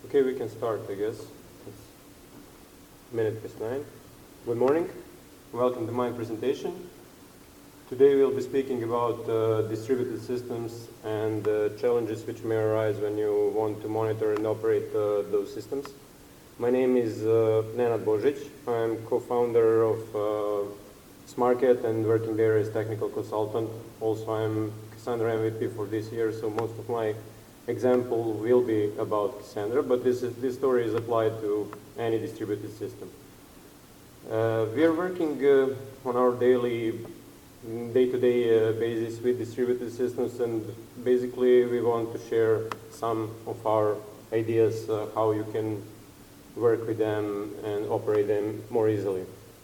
Okay, we can start, I guess. It's minute past 9. Good morning. Welcome to my presentation. Today we'll be speaking about distributed systems and challenges which may arise when you want to monitor and operate those systems. My name is Nenad Božić. I'm co-founder of SmartCat and working there as technical consultant. Also, I'm Cassandra MVP for this year, so most of my example will be about Cassandra, but this story is applied to any distributed system. We are working on our day-to-day basis with distributed systems, and basically we want to share some of our ideas how you can work with them and operate them more easily.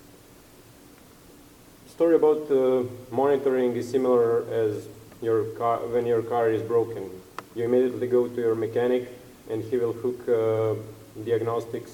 Story about monitoring is similar as when your car is broken. You immediately go to your mechanic and he will hook diagnostics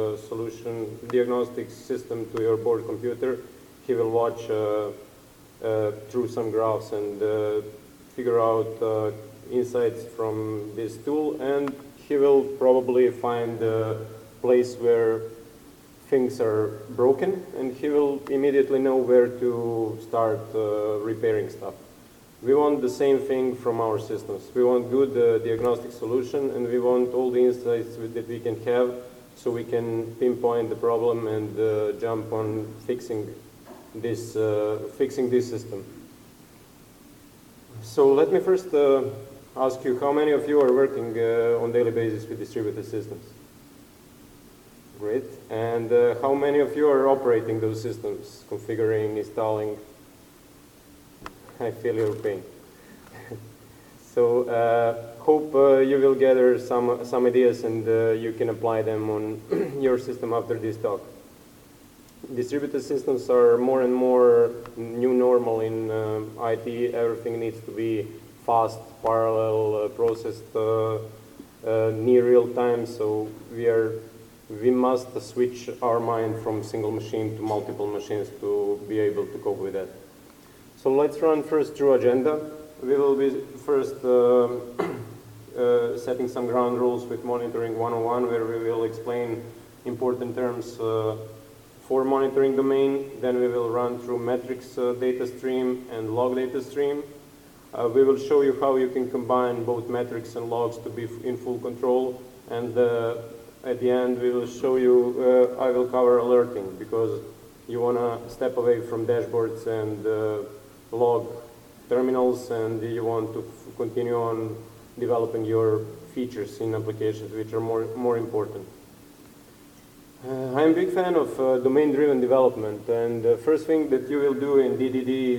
system to your board computer. He will watch through some graphs and figure out insights from this tool, and he will probably find a place where things are broken, and he will immediately know where to start repairing stuff. We want the same thing from our systems. We want good diagnostic solution, and we want all the insights that we can have so we can pinpoint the problem and jump on fixing this system. So let me first ask you, how many of you are working on daily basis with distributed systems? Great. And how many of you are operating those systems, configuring, installing? I feel your pain. So hope you will gather some ideas and you can apply them on your system after this talk. Distributed systems are more and more new normal in IT. Everything needs to be fast, parallel, processed near real time. So we must switch our mind from single machine to multiple machines to be able to cope with that. So let's run first through agenda. We will be first setting some ground rules with Monitoring 101, where we will explain important terms for monitoring domain. Then we will run through metrics data stream and log data stream. We will show you how you can combine both metrics and logs to be in full control. And at the end, we will show you, I will cover alerting, because you want to step away from dashboards and log terminals, and you want to continue on developing your features in applications which are more important. I'm a big fan of domain-driven development, and the first thing that you will do in DDD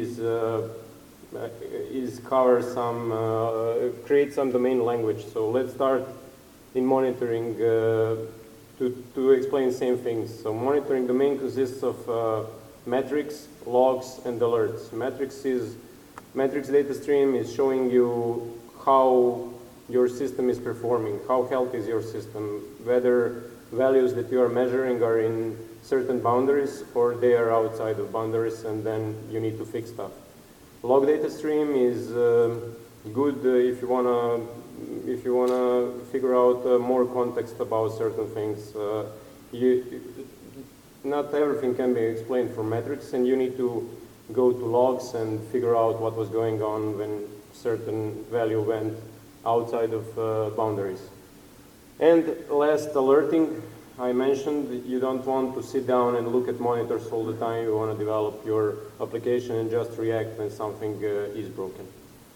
is create some domain language. So let's start in monitoring to explain the same things. So monitoring domain consists of metrics, logs, and alerts. Metrics data stream is showing you how your system is performing, how healthy is your system, whether values that you are measuring are in certain boundaries or they are outside of boundaries, and then you need to fix stuff. Log data stream is good if you wanna figure out more context about certain things. Not everything can be explained from metrics, and you need to go to logs and figure out what was going on when certain value went outside of boundaries. And last, alerting. I mentioned you don't want to sit down and look at monitors all the time. You want to develop your application and just react when something is broken.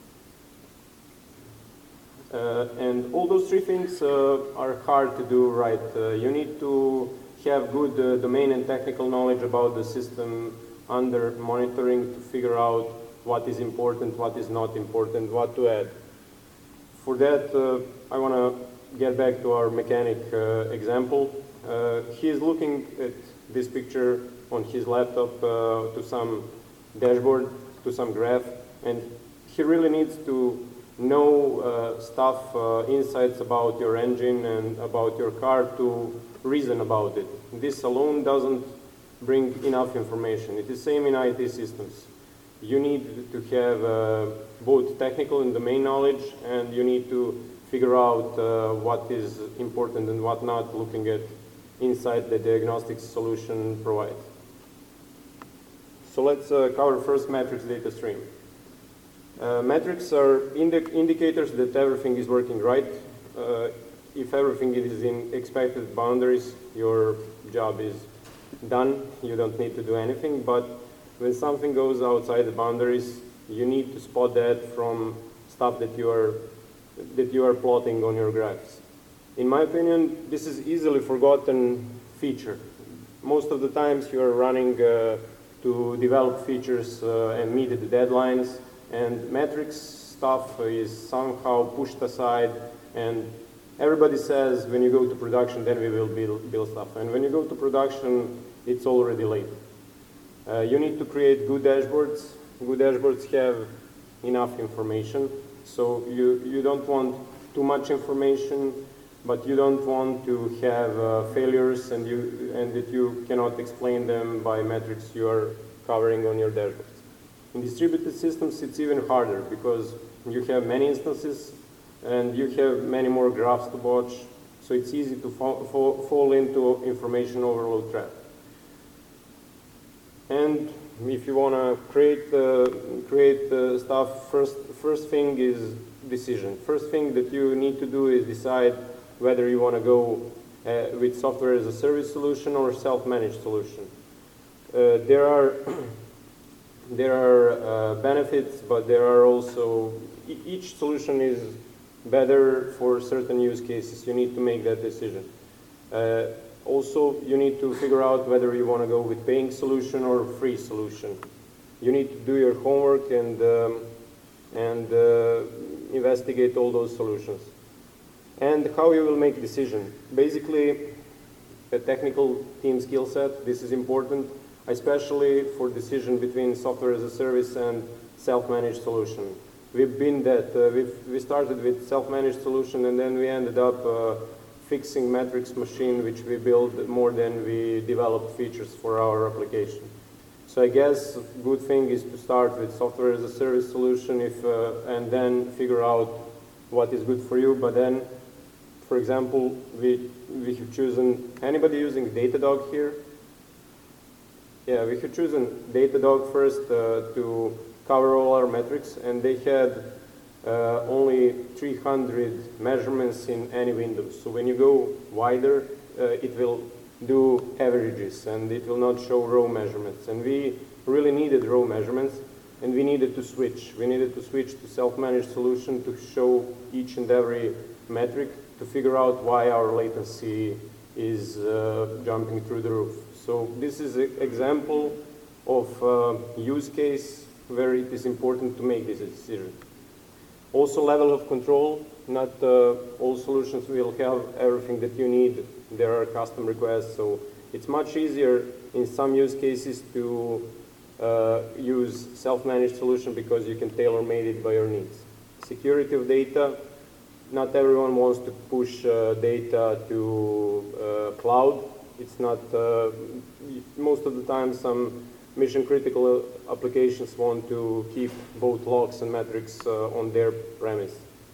And all those three things are hard to do right. You need to have good domain and technical knowledge about the system under monitoring to figure out what is important, what is not important, what to add. For that, I want to get back to our mechanic example. He is looking at this picture on his laptop to some dashboard, to some graph, and he really needs to know insights about your engine and about your car to reason about it. This alone doesn't bring enough information. It is the same in IT systems. You need to have both technical and domain knowledge, and you need to figure out what is important and what not, looking at insight that diagnostic solution provides. So let's cover first metrics data stream. Metrics are indicators that everything is working right. If everything is in expected boundaries, your job is done. You don't need to do anything. But when something goes outside the boundaries, you need to spot that from stuff that you are plotting on your graphs. In my opinion, this is easily forgotten feature. Most of the times you are running to develop features and meet the deadlines, and metrics stuff is somehow pushed aside, and everybody says when you go to production then we will build stuff, and when you go to production it's already late. You need to create good dashboards. Good dashboards have enough information, so you don't want too much information, but you don't want to have failures and that you cannot explain them by metrics you are covering on your dashboards. In distributed systems, it's even harder because you have many instances and you have many more graphs to watch, so it's easy to fall into information overload trap. And if you want to create stuff, first thing is decision. First thing that you need to do is decide whether you want to go with software as a service solution or self-managed solution. There are benefits, but there are also, each solution is better for certain use cases. You need to make that decision. Also, you need to figure out whether you want to go with paying solution or free solution. You need to do your homework and investigate all those solutions. And how you will make decision. Basically, a technical team skill set, this is important, especially for decision between software as a service and self-managed solution. We've been that, we started with self-managed solution and then we ended up fixing metrics machine, which we built more than we developed features for our application. So I guess a good thing is to start with software as a service solution and then figure out what is good for you. But then, for example, we have chosen, anybody using Datadog here? Yeah, we have chosen Datadog first to cover all our metrics, and they had only 300 measurements in any window. So when you go wider, it will do averages and it will not show raw measurements. And we really needed raw measurements, and we needed to switch. We needed to switch to self-managed solution to show each and every metric to figure out why our latency is jumping through the roof. So this is an example of use case where it is important to make this decision. Also, level of control. Not all solutions will have everything that you need. There are custom requests, so it's much easier in some use cases to use self-managed solution because you can tailor-made it by your needs. Security of data. Not everyone wants to push data to cloud. It's not, most of the time some mission-critical applications want to keep both logs and metrics on their premise.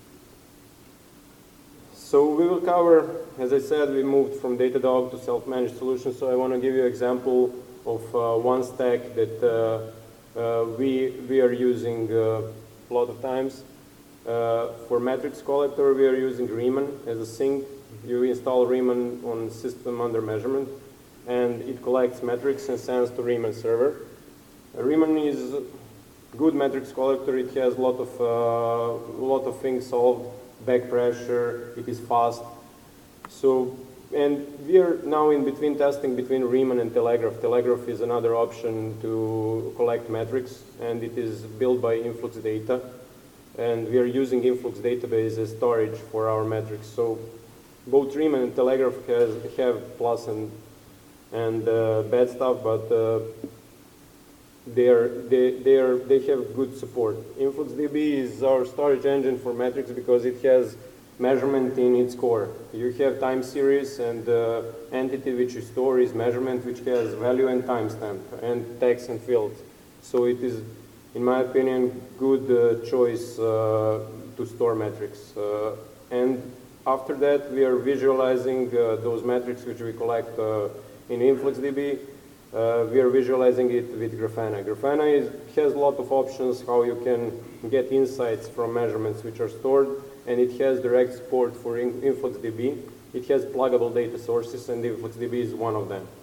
So we will cover, as I said, we moved from Datadog to self-managed solutions, so I want to give you an example of one stack that we are using a lot of times. For metrics collector, we are using Riemann as a sink. You install Riemann on system under measurement, and it collects metrics and sends to Riemann server. Riemann is a good metrics collector. It has a lot of things solved. Back pressure. It is fast. So, and we are now in between testing between Riemann and Telegraph. Telegraph is another option to collect metrics, and it is built by Influx Data. And we are using Influx database as storage for our metrics. So both Riemann and Telegraph have plus and bad stuff, but they have good support. InfluxDB is our storage engine for metrics because it has measurement in its core. You have time series, and entity which you store is measurement, which has value and timestamp and text and fields. So it is, in my opinion, good choice to store metrics. And after that, we are visualizing those metrics which we collect in InfluxDB. We are visualizing it with Grafana. Grafana has a lot of options how you can get insights from measurements which are stored, and it has direct support for InfluxDB. It has pluggable data sources, and InfluxDB is one of them.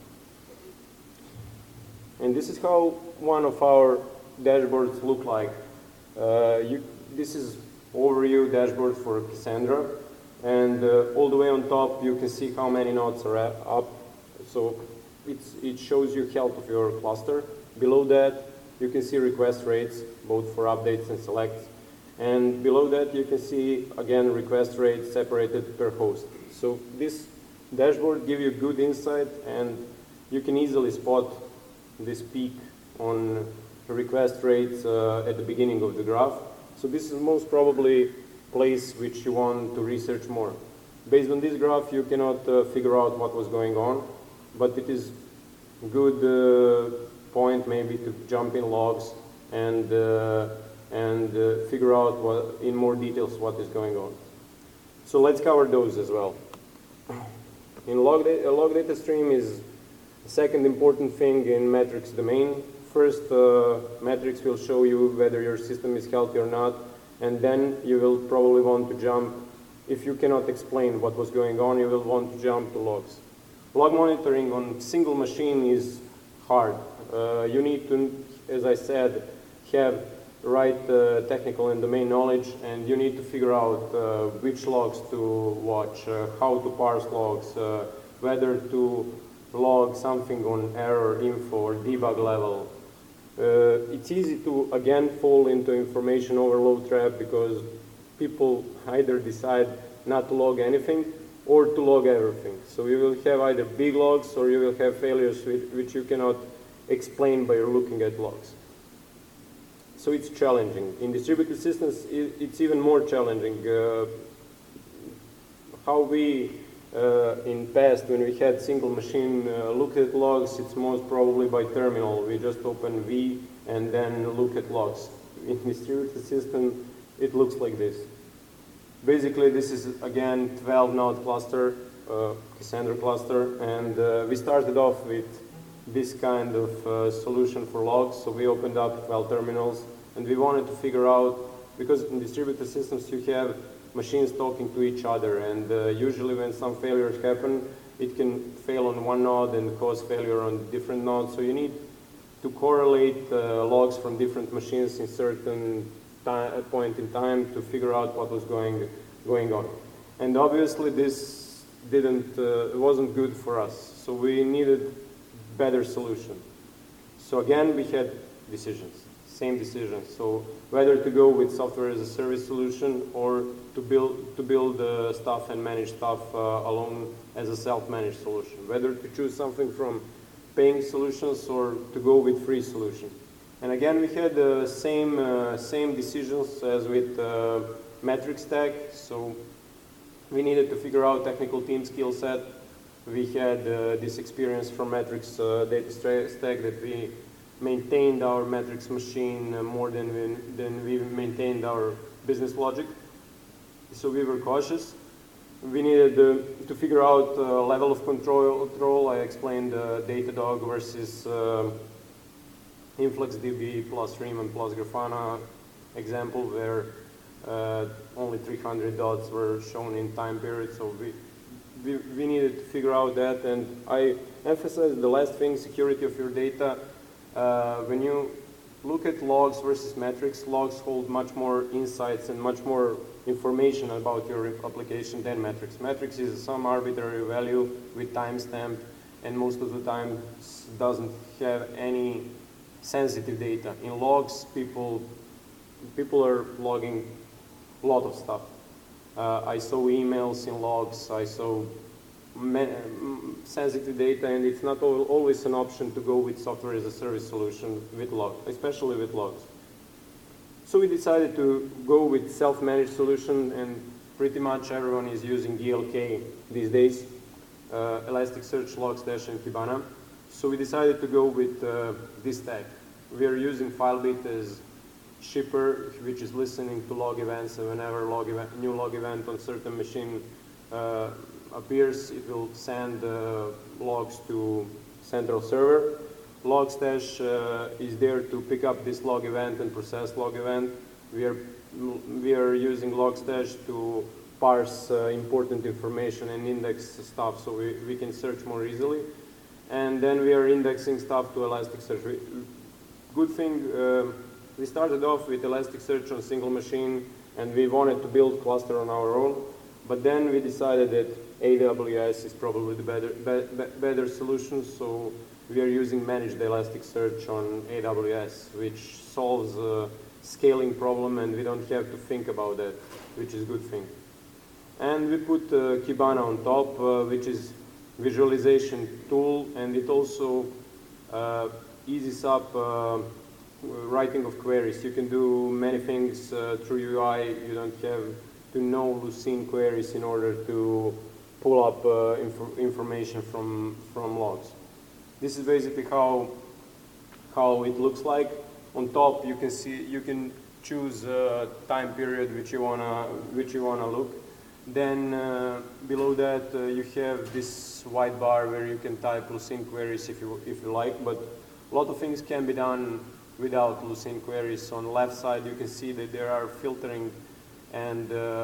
And this is how one of our dashboards look like. This is overview dashboard for Cassandra, and all the way on top you can see how many nodes are up. So it shows you health of your cluster. Below that you can see request rates, both for updates and selects. And below that you can see again request rates separated per host. So this dashboard gives you good insight, and you can easily spot this peak on request rates at the beginning of the graph. So this is most probably place which you want to research more. Based on this graph, you cannot figure out what was going on, but it is a good point maybe to jump in logs and figure out in more details what is going on. So let's cover those as well. A log data stream is the second important thing in metrics domain. First, metrics will show you whether your system is healthy or not, and then you will probably want to jump. If you cannot explain what was going on, you will want to jump to logs. Log monitoring on single machine is hard. You need to, as I said, have right technical and domain knowledge, and you need to figure out which logs to watch, how to parse logs, whether to log something on error info or debug level. It's easy to again fall into information overload trap because people either decide not to log anything or to log everything. So you will have either big logs or you will have failures which you cannot explain by looking at logs. So it's challenging. In distributed systems, it's even more challenging. How we, in past, when we had single machine look at logs, it's most probably by terminal. We just open V and then look at logs. In distributed system, it looks like this. Basically, this is, again, 12 node cluster, Cassandra cluster, and we started off with this kind of solution for logs. So we opened up 12 terminals, and we wanted to figure out, because in distributed systems you have machines talking to each other, and usually when some failures happen, it can fail on one node and cause failure on different nodes. So you need to correlate logs from different machines in certain point in time to figure out what was going on. And obviously this wasn't good for us. So we needed better solution. So again, we had decisions, same decisions. So whether to go with software as a service solution or to build stuff and manage stuff alone as a self-managed solution. Whether to choose something from paying solutions or to go with free solution. And again, we had the same decisions as with metric stack. So we needed to figure out technical team skill set. We had this experience from metrics data stack that we maintained our metrics machine more than we maintained our business logic. So we were cautious. We needed to figure out level of control. I explained Datadog versus InfluxDB plus Riemann plus Grafana example where only 300 dots were shown in time period. So we needed to figure out that, and I emphasize the last thing, security of your data. When you look at logs versus metrics, logs hold much more insights and much more information about your application than metrics. Metrics is some arbitrary value with timestamp, and most of the time doesn't have any sensitive data. In logs, people are logging a lot of stuff. I saw emails in logs, I saw sensitive data, and it's not always an option to go with software as a service solution with logs, especially with logs. So we decided to go with self-managed solution, and pretty much everyone is using ELK these days, Elasticsearch, Logstash, and Kibana. So we decided to go with this stack. We are using Filebit as shipper, which is listening to log events, and whenever new log event on certain machine appears, it will send logs to central server. Logstash is there to pick up this log event and process log event. We are using Logstash to parse important information and index stuff so we can search more easily. And then we are indexing stuff to Elasticsearch. Good thing, we started off with Elasticsearch on single machine, and we wanted to build cluster on our own. But then we decided that AWS is probably the better solution, so we are using managed Elasticsearch on AWS, which solves a scaling problem, and we don't have to think about that, which is a good thing. And we put Kibana on top, which is visualization tool, and it also eases up writing of queries. You can do many things through UI. You don't have to know Lucene queries in order to pull up information from logs. This is basically how it looks like. On top, you can choose a time period which you wanna look. Then below that you have this white bar where you can type Lucene queries if you like, but a lot of things can be done without Lucene queries. On the left side you can see that there are filtering and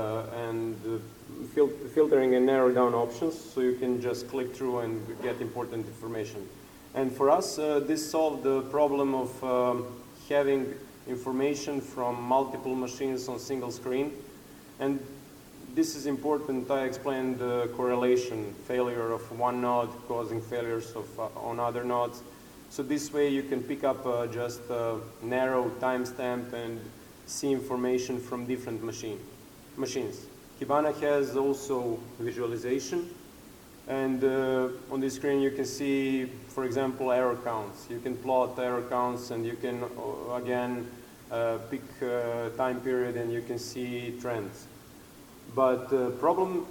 filtering and narrow down options, so you can just click through and get important information. And for us, this solved the problem of having information from multiple machines on single screen. And this is important. I explained the correlation, failure of one node causing failures on other nodes. So this way you can pick up just a narrow timestamp and see information from different machines. Kibana has also visualization, and on this screen you can see, for example, error counts. You can plot error counts, and you can again pick time period, and you can see trends. But the problem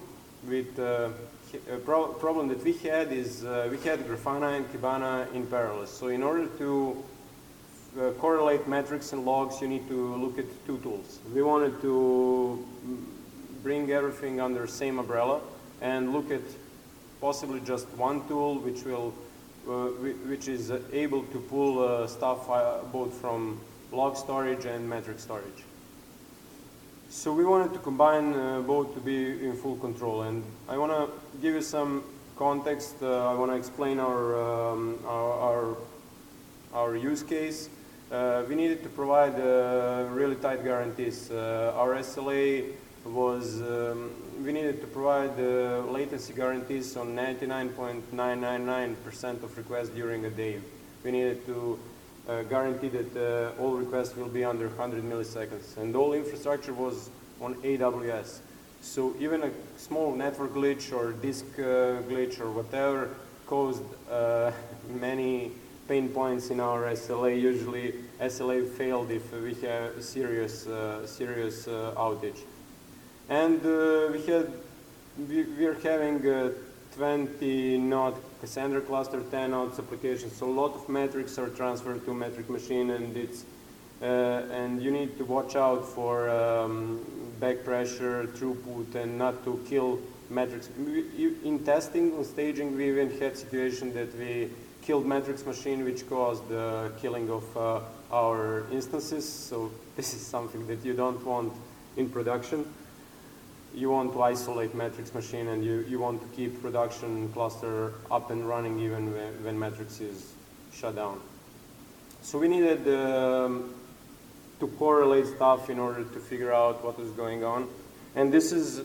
that we had is we had Grafana and Kibana in parallel. So in order to correlate metrics and logs, you need to look at two tools. We wanted to bring everything under same umbrella and look at possibly just one tool which is able to pull stuff both from log storage and metric storage. So we wanted to combine both to be in full control, and I want to give you some context. I want to explain our use case. We needed to provide really tight guarantees. Our SLA was, we needed to provide latency guarantees on 99.999% of requests during a day. We needed to guarantee that all requests will be under 100 milliseconds, and all infrastructure was on AWS. So even a small network glitch or disk glitch or whatever caused many pain points in our SLA. Usually SLA failed if we have a serious outage. And we are having 20 node Cassandra cluster, 10 nodes applications. So a lot of metrics are transferred to metric machine, and and you need to watch out for back pressure, throughput, and not to kill metrics. In testing, on staging, we even had situation that we killed metrics machine, which caused the killing of our instances. So this is something that you don't want in production. You want to isolate metrics machine, and you want to keep production cluster up and running even when metrics is shut down. So we needed to correlate stuff in order to figure out what is going on. And this is,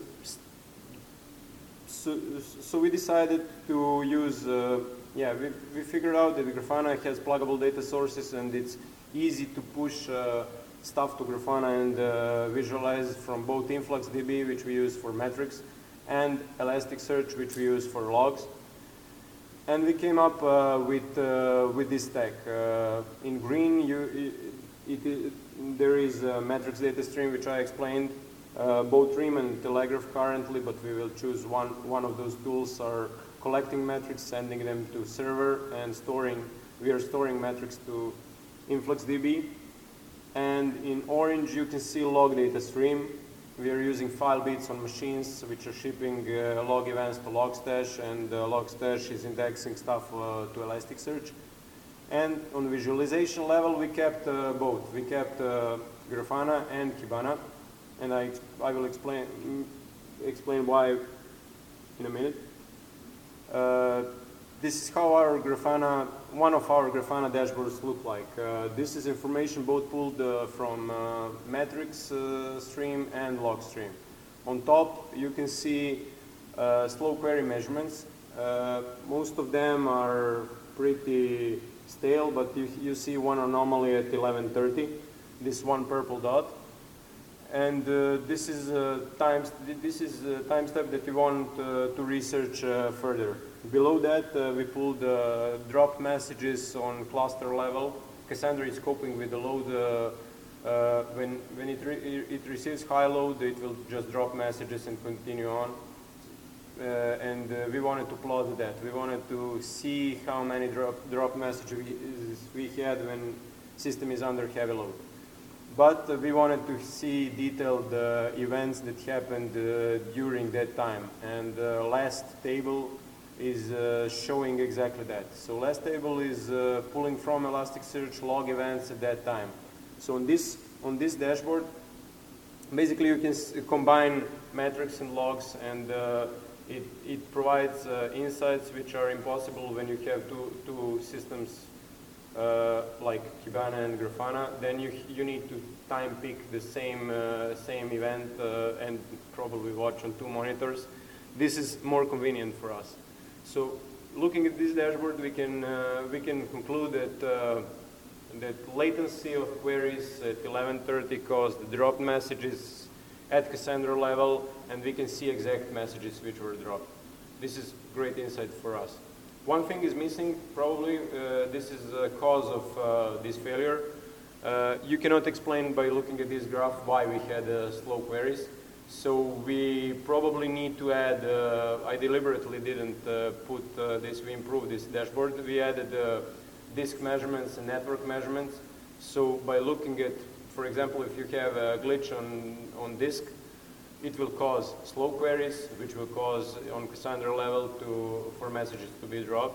so we decided to use, we figured out that Grafana has pluggable data sources, and it's easy to push stuff to Grafana and visualize from both InfluxDB, which we use for metrics, and Elasticsearch, which we use for logs. And we came up with this stack. In green, there is a metrics data stream, which I explained, both Rim and Telegraph currently, but we will choose one of those tools are collecting metrics, sending them to server, and we are storing metrics to InfluxDB. And in orange, you can see log data stream. We are using file bits on machines which are shipping log events to Logstash, and Logstash is indexing stuff to Elasticsearch. And on visualization level, we kept both. We kept Grafana and Kibana, and I will explain why in a minute. This is how our Grafana, one of our Grafana dashboards look like. This is information both pulled from metrics stream and log stream. On top, you can see slow query measurements. Most of them are pretty stale, but you see one anomaly at 11:30. This one purple dot. And this is time step that we want to research further. Below that, we pulled dropped messages on cluster level. Cassandra is coping with the load. When it receives high load, it will just drop messages and continue on. And we wanted to plot that. We wanted to see how many drop messages we had when system is under heavy load. But we wanted to see detailed events that happened during that time. And last table is showing exactly that. So last table is pulling from Elasticsearch log events at that time. So on this dashboard, basically you can combine metrics and logs, and it provides insights which are impossible when you have two systems like Kibana and Grafana. Then you need to time pick the same event and probably watch on two monitors. This is more convenient for us. So looking at this dashboard, we can conclude that latency of queries at 11:30 caused dropped messages at Cassandra level, and we can see exact messages which were dropped. This is great insight for us. One thing is missing, probably. This is the cause of this failure. You cannot explain by looking at this graph why we had slow queries. So we probably need to add, I deliberately didn't put this, we improved this dashboard. We added disk measurements and network measurements. So by looking at, for example, if you have a glitch on disk, it will cause slow queries, which will cause on Cassandra level for messages to be dropped.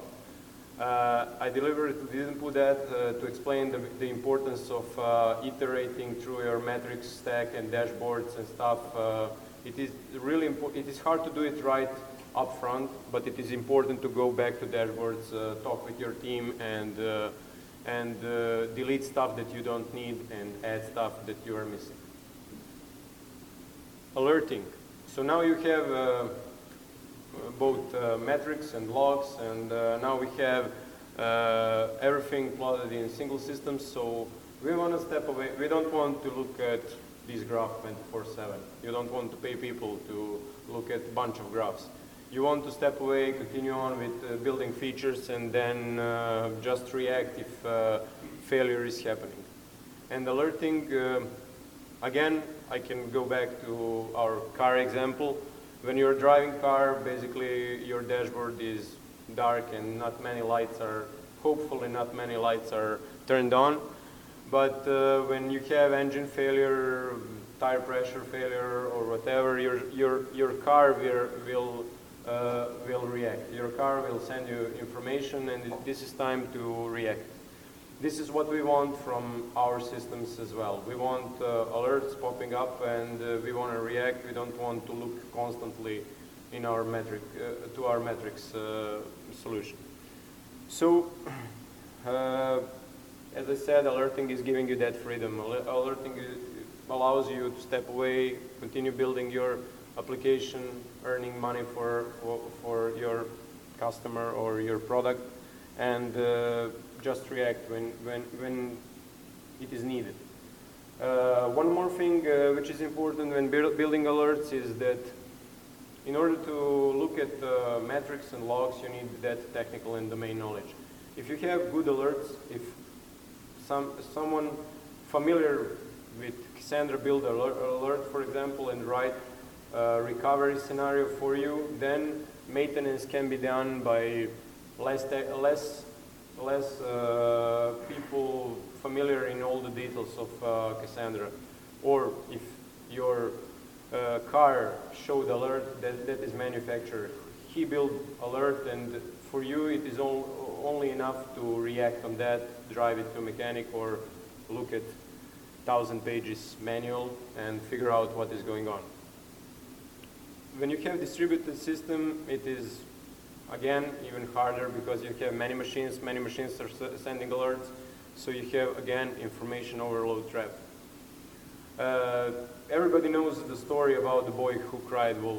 I deliberately didn't put that to explain the importance of iterating through your metrics stack and dashboards and stuff. It is really important. It is hard to do it right up front, but it is important to go back to dashboards, talk with your team, and delete stuff that you don't need and add stuff that you are missing. Alerting. So now you have both metrics and logs, and now we have everything plotted in single systems. So we want to step away. We don't want to look at this graph 24/7. You don't want to pay people to look at a bunch of graphs. You want to step away, continue on with building features, and then just react if failure is happening. And alerting, again, I can go back to our car example. When you're driving car, basically your dashboard is dark and not many lights are, hopefully not many lights are turned on. But when you have engine failure, tire pressure failure, or whatever, your car will react. Your car will send you information, and this is time to react. This is what we want from our systems as well. We want alerts popping up, and we want to react. We don't want to look constantly in our to our metrics solution. So, as I said, alerting is giving you that freedom. Alerting allows you to step away, continue building your application, earning money for your customer or your product, and just react when it is needed. One more thing which is important when building alerts is that in order to look at metrics and logs, you need that technical and domain knowledge. If you have good alerts, if someone familiar with Cassandra build alert, for example, and write a recovery scenario for you, then maintenance can be done by less people familiar in all the details of Cassandra. Or if your car showed alert, that is manufacturer. He built alert, and for you it is only enough to react on that, drive it to a mechanic, or look at 1,000 pages manual and figure out what is going on. When you have distributed system, it is again even harder because you have many machines are sending alerts, so you have again information overload trap. Everybody knows the story about the boy who cried wolf.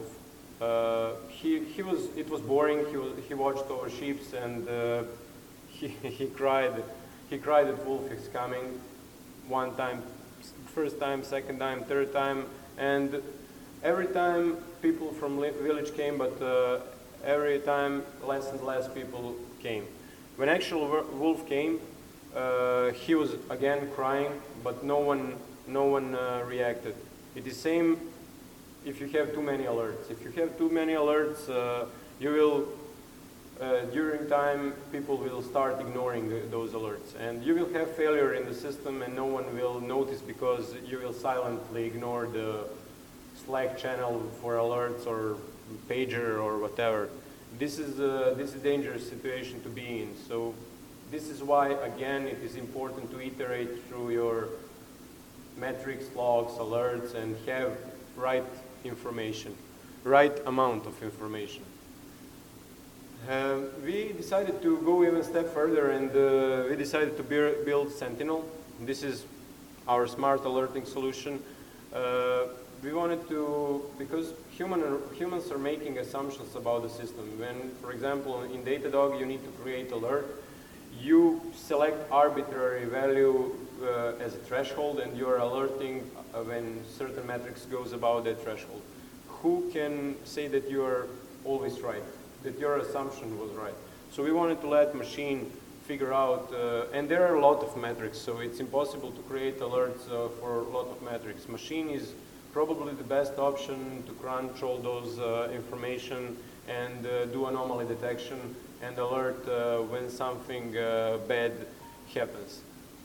It was boring. He watched over sheep, and he cried that wolf is coming. One time, first time, second time, third time, and every time people from village came, but every time less and less people came. When actual wolf came, he was again crying, but no one reacted. It is same if you have too many alerts. If you have too many alerts, you will during time people will start ignoring those alerts, and you will have failure in the system, and no one will notice because you will silently ignore the Slack channel for alerts or pager or whatever. This is a dangerous situation to be in. So this is why again it is important to iterate through your metrics, logs, alerts, and have right information, right amount of information. We decided to go even a step further, and we decided to build Sentinel. This is our smart alerting solution. We wanted to, because humans are making assumptions about the system. When, for example, in Datadog you need to create alert, you select arbitrary value as a threshold, and you are alerting when certain metrics goes above that threshold. Who can say that you are always right, that your assumption was right? So we wanted to let machine figure out, and there are a lot of metrics, so it's impossible to create alerts for a lot of metrics. Machine is probably the best option to crunch all those information and do anomaly detection and alert when something bad happens.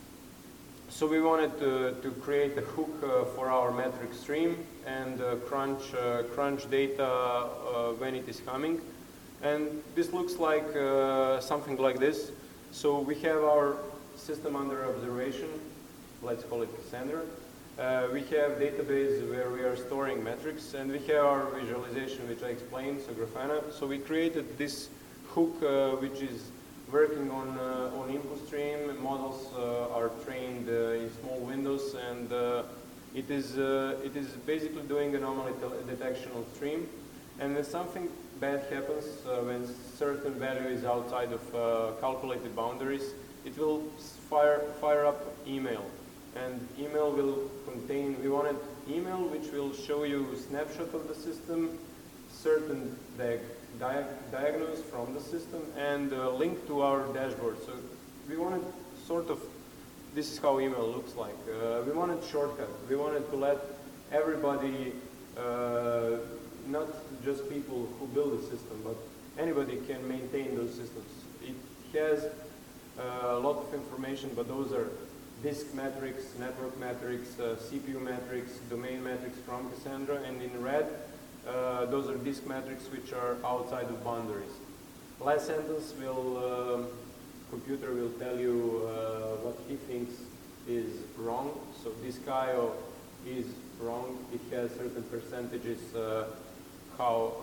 So we wanted to create a hook for our metric stream and crunch data when it is coming. And this looks like something like this. So we have our system under observation. Let's call it Cassandra. We have database where we are storing metrics, and we have our visualization, which I explained, so Grafana. So we created this hook, which is working on input stream. Models are trained in small windows, and it is basically doing anomaly detection on stream. And when something bad happens, when certain value is outside of calculated boundaries, it will fire up email. And email will contain, we wanted email which will show you a snapshot of the system, certain diagnose from the system, and a link to our dashboard. So we wanted sort of, this is how email looks like. We wanted shortcut. We wanted to let everybody, not just people who build the system, but anybody can maintain those systems. It has a lot of information, but those are disk metrics, network metrics, CPU metrics, domain metrics from Cassandra, and in red, those are disk metrics which are outside of boundaries. Last sentence will, computer will tell you what he thinks is wrong. So disk IO is wrong. It has certain percentages how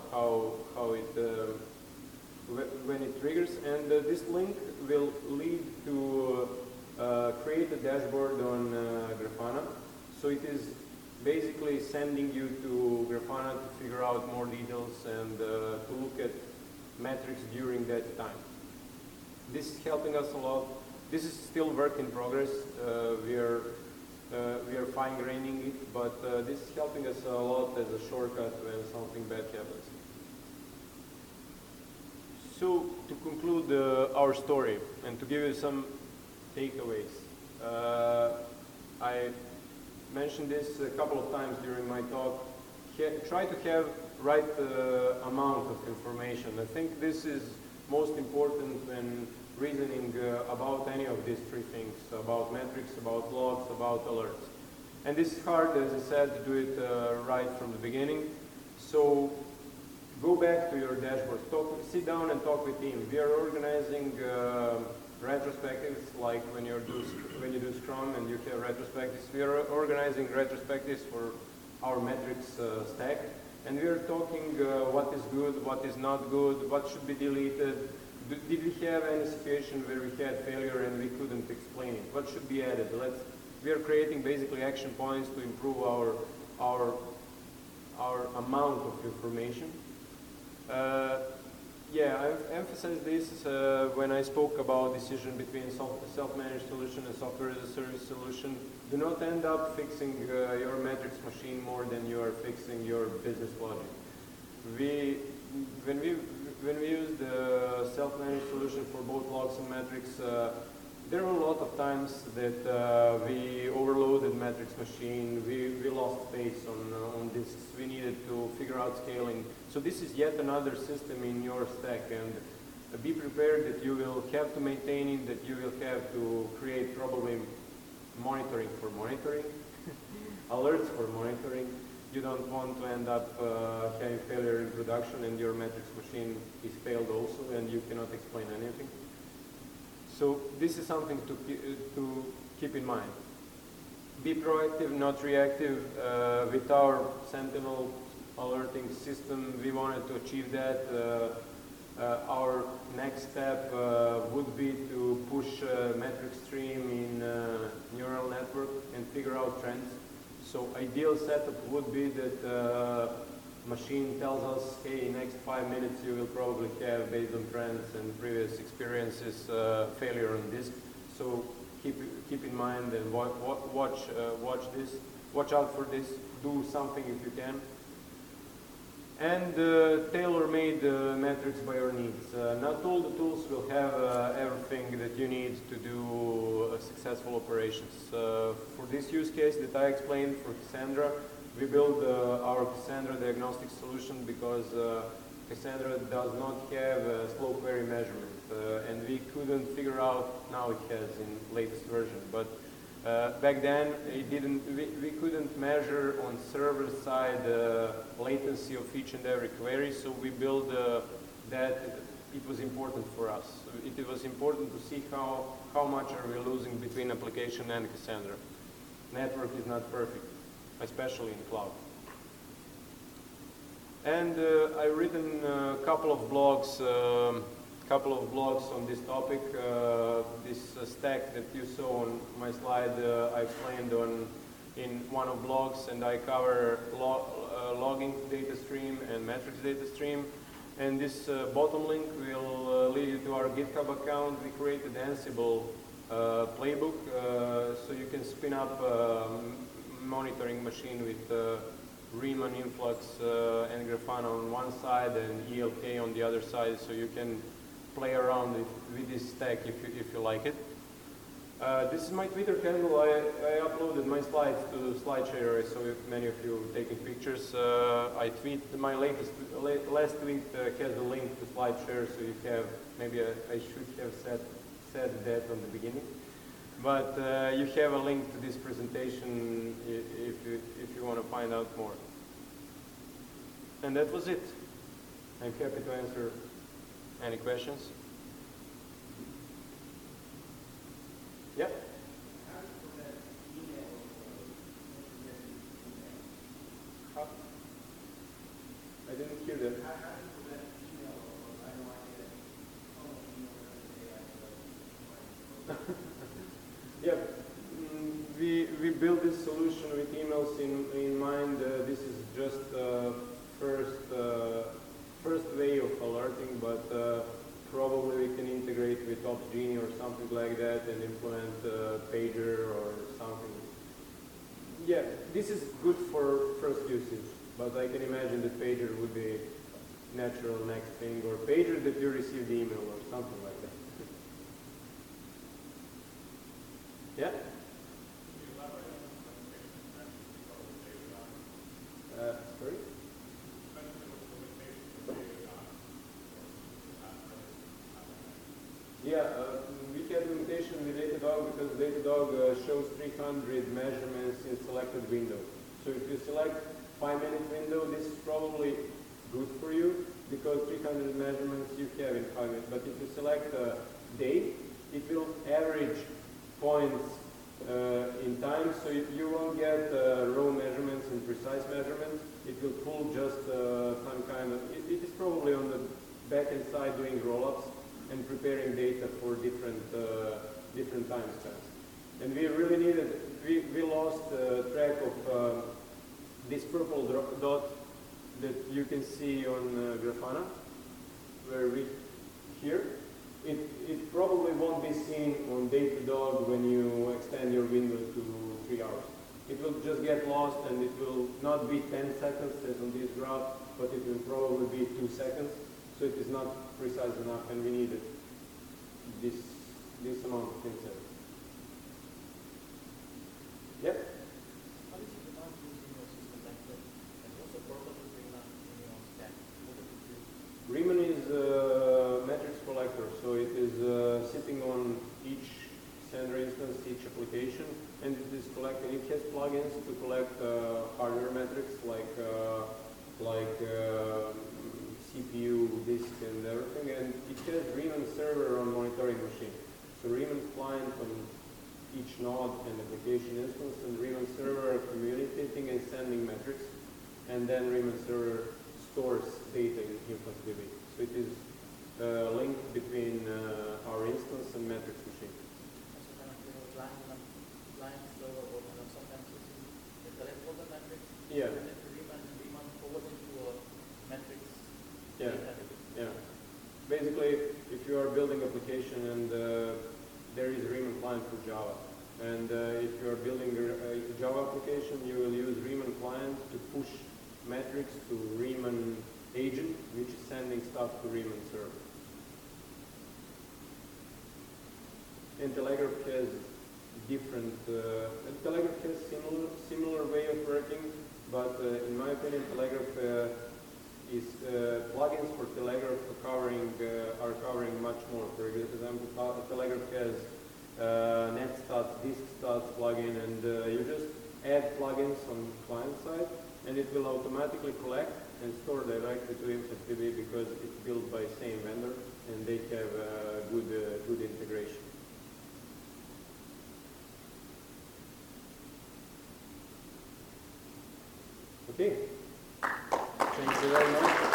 it when it triggers, and this link will lead to create a dashboard on Grafana. So it is basically sending you to Grafana to figure out more details and to look at metrics during that time. This is helping us a lot. This is still work in progress. We are fine-graining it, but this is helping us a lot as a shortcut when something bad happens. So to conclude our story and to give you some takeaways, I mentioned this a couple of times during my talk. Try to have right amount of information. I think this is most important when reasoning about any of these three things, about metrics, about logs, about alerts. And this is hard, as I said, to do it right from the beginning. So go back to your dashboard, sit down and talk with team. We are organizing retrospectives, like when you do Scrum and you have retrospectives. We are organizing retrospectives for our metrics stack, and we are talking what is good, what is not good, what should be deleted. Did we have any situation where we had failure and we couldn't explain it? What should be added? We are creating basically action points to improve our amount of information. Yeah, I've emphasized this when I spoke about decision between self-managed solution and software as a service solution. Do not end up fixing your metrics machine more than you are fixing your business logic. When we used the self-managed solution for both logs and metrics, there were a lot of times that we overloaded metrics machine, we lost space on disks, we needed to figure out scaling. So this is yet another system in your stack, and be prepared that you will have to maintain it, that you will have to create probably monitoring for monitoring, alerts for monitoring. You don't want to end up having failure in production and your metrics machine is failed also and you cannot explain anything. So this is something to keep in mind. Be proactive, not reactive. With our Sentinel alerting system, we wanted to achieve that. Our next step would be to push metric stream in neural network and figure out trends. So ideal setup would be that machine tells us, hey, next 5 minutes you will probably have, based on trends and previous experiences, failure on disk. So keep in mind and watch this, watch out for this, do something if you can. And tailor-made metrics by your needs. Not all the tools will have everything that you need to do successful operations. For this use case that I explained for Cassandra, we built our Cassandra diagnostic solution because Cassandra does not have slow query measurement, and we couldn't figure out, now it has in latest version, but back then we couldn't measure on server side latency of each and every query, so we built that. It was important for us. It was important to see how much are we losing between application and Cassandra. Network is not perfect, especially in cloud. And I've written a couple of blogs on this topic. This stack that you saw on my slide, I explained in one of blogs, and I cover logging data stream and metrics data stream. And this bottom link will lead you to our GitHub account. We created Ansible playbook, so you can spin up monitoring machine with Riemann influx and Grafana on one side and ELK on the other side, so you can play around with this stack if you like it. This is my Twitter handle. I uploaded my slides to SlideShare. I saw many of you taking pictures. I tweet my last tweet has a link to SlideShare, so you have, maybe I should have said that on the beginning. But you have a link to this presentation if you want to find out more. And that was it. I'm happy to answer any questions. Yeah? I didn't hear that. Yeah, we built this solution with emails in mind. This is just first way of alerting, but probably we can integrate with OpsGenie or something like that and implement Pager or something. Yeah, this is good for first usage, but I can imagine that Pager would be natural next thing, or Pager that you receive the email or something like that. Yeah? Sorry? Yeah, we had limitation with Datadog because Datadog shows 300 measurements in selected window. So if you select 5-minute window, this is probably good for you because 300 measurements you have in 5 minutes. But if you select a day, it will average points in time, so you won't get raw measurements and precise measurements. It will pull just some kind of, it is probably on the back-end side doing roll-ups and preparing data for different time spans. And we really needed, we lost track of this purple dot that you can see on Grafana, where we, here. It probably won't be seen on Datadog when you extend your window to 3 hours. It will just get lost and it will not be 10 seconds as on this graph, but it will probably be 2 seconds. So it is not precise enough and we needed this amount of insight. Yep. How did you define using your system like that? And what's the purpose of Riemann in your stack? What does it do? Riemann is a matrix collector, so it is sitting on each Sender instance, each application, and it is collecting. It has plugins to collect hardware metrics like CPU, disk, and everything, and it has Riemann server on monitoring machine. So Riemann client on each node and application instance, and Riemann server communicating and sending metrics, and then Riemann server stores data in InfluxDB. So it is a link between our instance and metrics machine. Client server or sometimes they collect all the metrics, Yeah. send it to Riemann forward into a metrics. Yeah. Data. Yeah. Basically, if you are building application and there is a Riemann client for Java, and if you are building a Java application, you will use Riemann client to push metrics to Riemann agent, which is sending stuff to Riemann server. And Telegraph has different, Telegraph has similar way of working, but in my opinion, Telegraph is plugins for Telegraph are covering much more. For example, Telegraph has NetStats, DiskStats plugin, and you just add plugins on client side, and it will automatically collect and store directly to InfluxDB because it's built by same vendor, and they have good integration. Okay. Thank you very much.